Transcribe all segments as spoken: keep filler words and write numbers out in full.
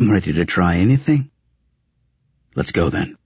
I'm ready to try anything. Let's go then.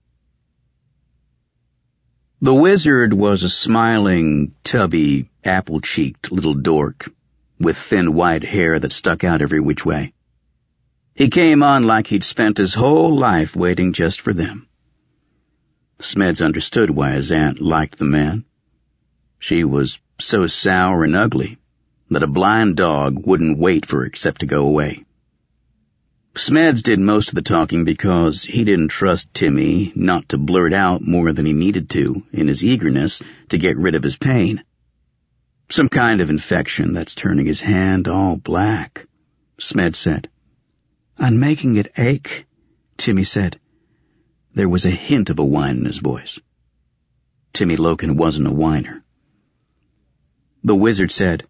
The wizard was a smiling, tubby, apple-cheeked little dork with thin white hair that stuck out every which way. He came on like he'd spent his whole life waiting just for them. Smeds understood why his aunt liked the man. She was so sour and ugly that a blind dog wouldn't wait for her except to go away. Smeds did most of the talking because he didn't trust Timmy not to blurt out more than he needed to in his eagerness to get rid of his pain. Some kind of infection that's turning his hand all black, Smeds said. I'm making it ache, Timmy said. There was a hint of a whine in his voice. Timmy Loken wasn't a whiner. The wizard said,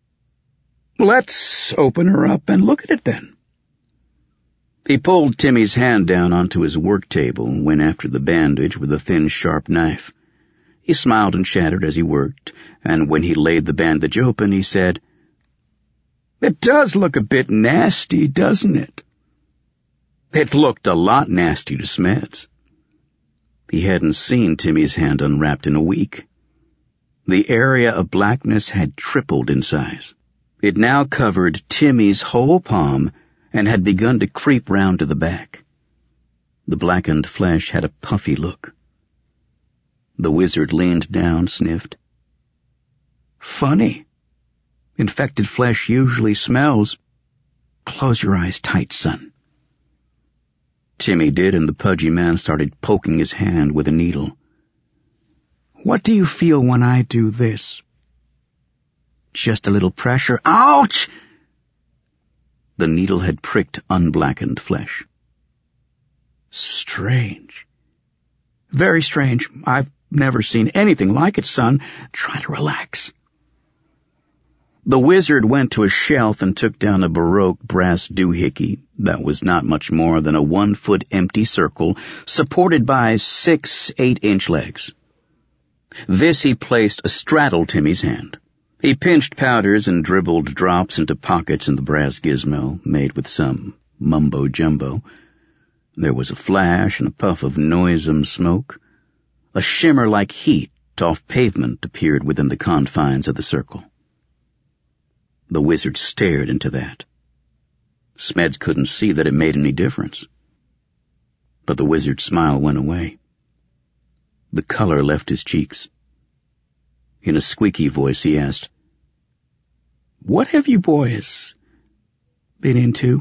Let's open her up and look at it then. He pulled Timmy's hand down onto his work table and went after the bandage with a thin, sharp knife. He smiled and chattered as he worked, and when he laid the bandage open, he said, It does look a bit nasty, doesn't it? It looked a lot nasty to Smeds. He hadn't seen Timmy's hand unwrapped in a week. The area of blackness had tripled in size. It now covered Timmy's whole palm and had begun to creep round to the back. The blackened flesh had a puffy look. The wizard leaned down, sniffed. Funny. Infected flesh usually smells. Close your eyes tight, son. Timmy did, and the pudgy man started poking his hand with a needle. What do you feel when I do this? Just a little pressure. Ouch! The needle had pricked unblackened flesh. Strange. Very strange. I've never seen anything like it, son. Try to relax. The wizard went to a shelf and took down a Baroque brass doohickey that was not much more than a one-foot empty circle supported by six eight-inch legs. This he placed astraddle Timmy's hand. He pinched powders and dribbled drops into pockets in the brass gizmo, made with some mumbo-jumbo. There was a flash and a puff of noisome smoke. A shimmer like heat off pavement appeared within the confines of the circle. The wizard stared into that. Smeds couldn't see that it made any difference. But the wizard's smile went away. The color left his cheeks. In a squeaky voice he asked, What have you boys been into?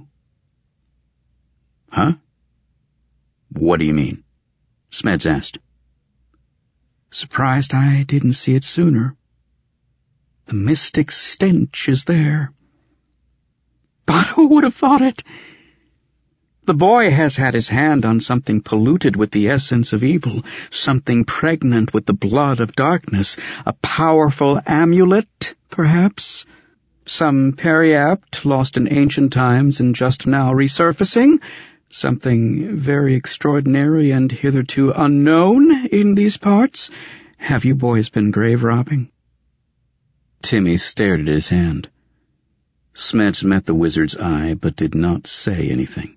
Huh? What do you mean? Smeds asked. Surprised I didn't see it sooner. The mystic stench is there. But who would have thought it? The boy has had his hand on something polluted with the essence of evil, something pregnant with the blood of darkness, a powerful amulet, perhaps? Some periapt lost in ancient times and just now resurfacing? Something very extraordinary and hitherto unknown in these parts? Have you boys been grave robbing? Timmy stared at his hand. Smeds met the wizard's eye but did not say anything.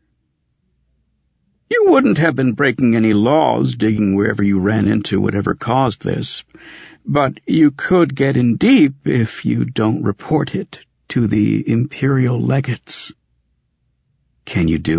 You wouldn't have been breaking any laws digging wherever you ran into whatever caused this, but you could get in deep if you don't report it to the imperial legates. Can you do